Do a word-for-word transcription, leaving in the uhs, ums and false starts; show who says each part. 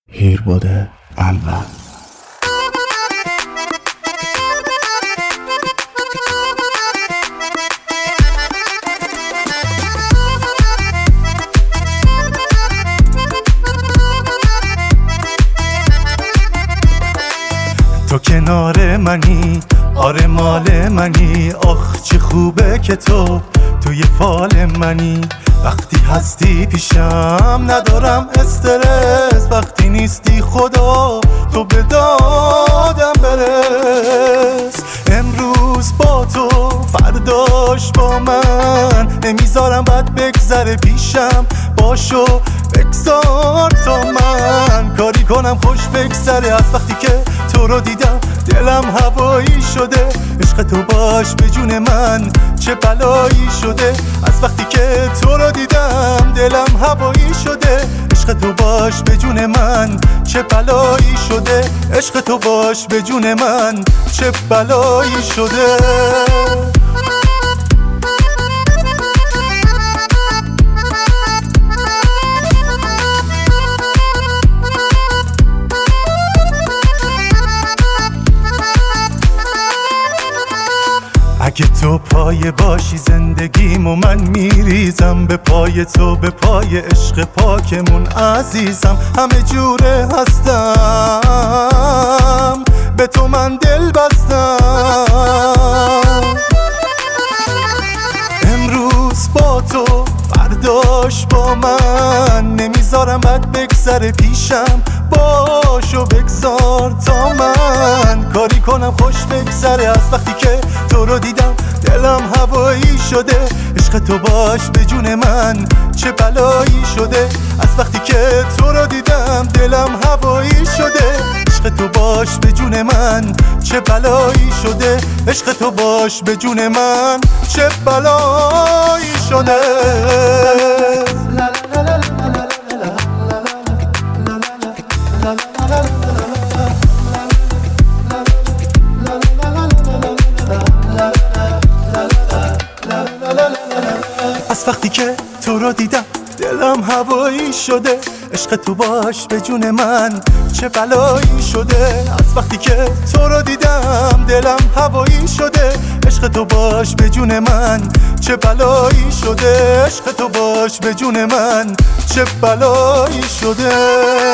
Speaker 1: هیرباده اول.
Speaker 2: تو کنار منی، آره مال منی. آخ چه خوبه که تو توی فال منی. وقتی هستی پیشم ندارم استرس، وقتی نیستی خدا تو به دادم برس. امروز با تو فرداش با من، نمیذارم بد بگذره پیشم، باشو بگذار تا من کاری کنم خوش بگذره. از وقتی که تو رو دیدم دلم هوایی شده، عشق تو باش به جون من چه بلایی شده. از وقتی که تو رو دیدم دلم هوایی شده، عشق تو باش به جون من چه بلایی شده. عشق تو باش به جون من چه بلایی شده. اگه تو پای باشی زندگیمو من میریزم، به پای تو به پای عشق پاکمون عزیزم. همه جوره هستم به تو من دل بستم. امروز با تو فرداش با من، نمیذارم بد بگذره پیشم، باشو بگذار تا من کاری کنم خوش بگذره. از وقتی که تو رو دیدم دلم هوایی شده، عشق تو باش به جون من چه بلایی شده. از وقتی که تو رو دیدم دلم هوایی شده، عشق تو باش به جون من چه بلایی شده. عشق تو باش به جون من چه بلایی شده. از وقتی که تو رو دیدم دلم هوایی شده، عشق تو باش به جون من چه بلایی شده. از وقتی که تو رو دیدم دلم هوایی شده، عشق تو باش به جون من چه بلایی شده. عشق تو باش به جون من چه بلایی شده.